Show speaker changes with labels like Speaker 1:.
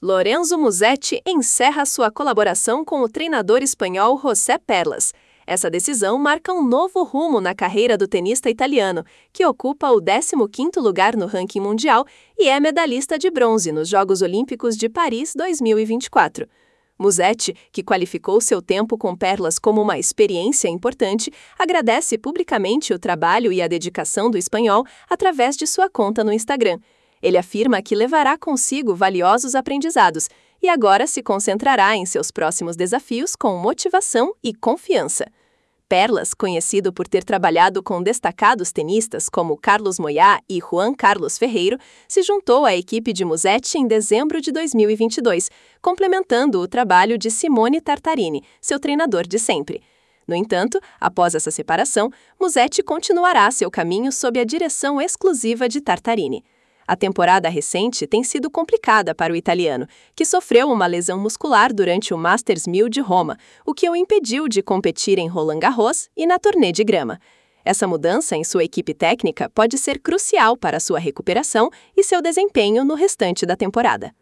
Speaker 1: Lorenzo Musetti encerra sua colaboração com o treinador espanhol José Perlas. Essa decisão marca um novo rumo na carreira do tenista italiano, que ocupa o 15º lugar no ranking mundial e é medalhista de bronze nos Jogos Olímpicos de Paris 2024. Musetti, que qualificou seu tempo com Perlas como uma experiência importante, agradece publicamente o trabalho e a dedicação do espanhol através de sua conta no Instagram. Ele afirma que levará consigo valiosos aprendizados e agora se concentrará em seus próximos desafios com motivação e confiança. Perlas, conhecido por ter trabalhado com destacados tenistas como Carlos Moyá e Juan Carlos Ferreiro, se juntou à equipe de Musetti em dezembro de 2022, complementando o trabalho de Simone Tartarini, seu treinador de sempre. No entanto, após essa separação, Musetti continuará seu caminho sob a direção exclusiva de Tartarini. A temporada recente tem sido complicada para o italiano, que sofreu uma lesão muscular durante o Masters 1000 de Roma, o que o impediu de competir em Roland Garros e na turnê de grama. Essa mudança em sua equipe técnica pode ser crucial para sua recuperação e seu desempenho no restante da temporada.